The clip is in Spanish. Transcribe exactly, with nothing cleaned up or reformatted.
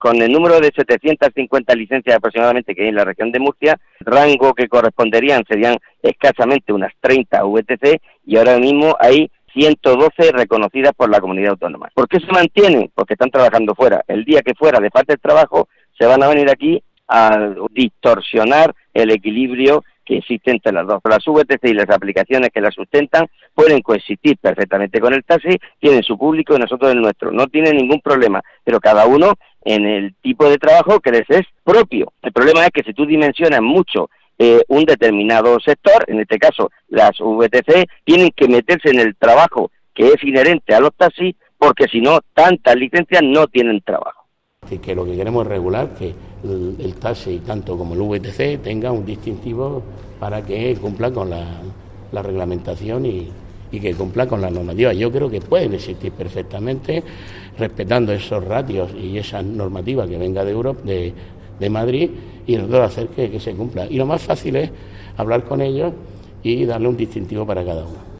con el número de setecientas cincuenta licencias aproximadamente que hay en la región de Murcia, rango que corresponderían serían escasamente unas treinta V T C y ahora mismo hay ciento doce reconocidas por la comunidad autónoma. ¿Por qué se mantienen? Porque están trabajando fuera. El día que fuera de parte del trabajo se van a venir aquí a distorsionar el equilibrio que existe entre las dos. Las V T C y las aplicaciones que las sustentan pueden coexistir perfectamente con el taxi, tienen su público y nosotros el nuestro. No tienen ningún problema, pero cada uno en el tipo de trabajo que les es propio. El problema es que si tú dimensionas mucho eh, un determinado sector, en este caso las V T C, tienen que meterse en el trabajo que es inherente a los taxis, porque si no, tantas licencias no tienen trabajo. Que, que lo que queremos es regular que el, el taxi, tanto como el V T C, tenga un distintivo para que cumpla con la, la reglamentación y, y que cumpla con las normativas. Yo creo que pueden existir perfectamente, respetando esos ratios y esa normativa que venga de Europa, de, de Madrid, y nosotros hacer que, que se cumpla. Y lo más fácil es hablar con ellos y darle un distintivo para cada uno.